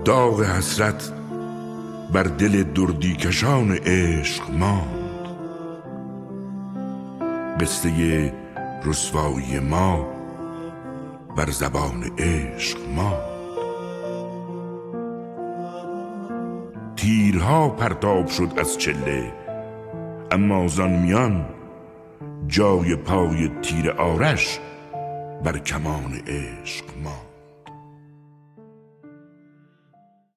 داغ حسرت بر دل دردی کشان عشق ماند. قصه رسوایی ما بر زبان عشق ماند. تیرها پرتاب شد از چله، اما زان میان جای پای تیر آرش بر کمان عشق ماند.